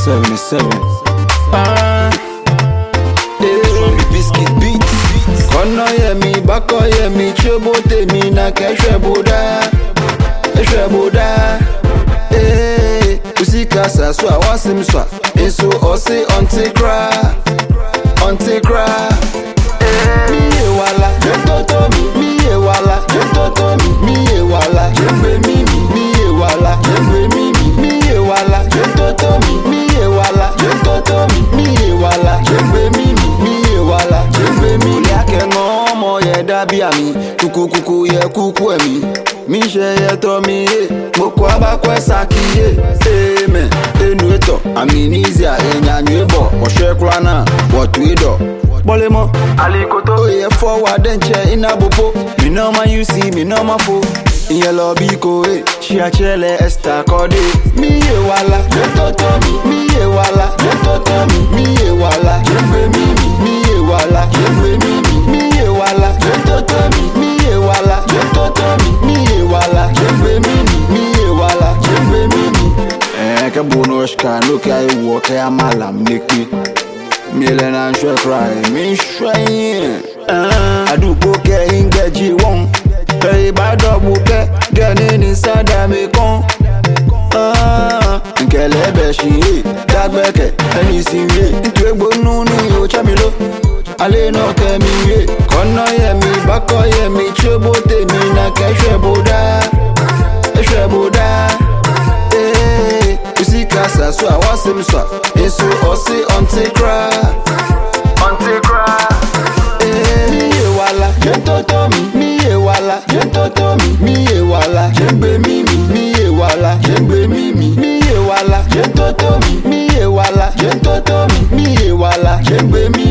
77. Biscuit beats. Kono ye mi, bako ye mi, chobote mi na keshwe boda. Usika sa swa wasim swa. Eso ose ontikra. Mi ye wala, jentoto mi ye wala, jentoto mi ye wala, jembe mi ye wala, jembe mi ye wala, jentoto mi ye wala, jentoto mi ye wala, jembe mi ye wala, jembe mi yake ngomo ye dabi ami, kuku ye kuku emi, mi she ye to mi ye, moko abakwe saki ye, amen, enu eto, aminizia enyanyu ebo, oshekwa na, watu edo. Bolemo, alikoto, oye forward enche inabopo. Mi no ma you see, mi no ma fo. Inye lobby ko she a chele esta kode. Mi ye wala, jentoto mi ye wala, jentoto mi ye wala, jembe mi ye wala, jembe mi ye wala, jentoto mi ye wala, jentoto mi ye wala, jembe mi ye wala, jembe mi. Ke bono shka no ke ay wo ke amala meki. Miele na nshwe cry, mi shwe adupo ke ingeji won. Kay bado buke, gani ni sada me kon. Nkele beshi, dagbeke, eni siwe. Ntwe gbonu ni yo chamilo, ale no ke mi ye. Kono ye mi, bako ye mi, chobote mi na keshwe boda. Usika sa swa wasim swa. Eso ose ontikra. Mi ye wala, jentoto mi ye wala, jentoto mi ye wala, jembe mi ye wala, jembe mi ye wala, jentoto mi ye wala, jentoto mi ye wala, jembe mi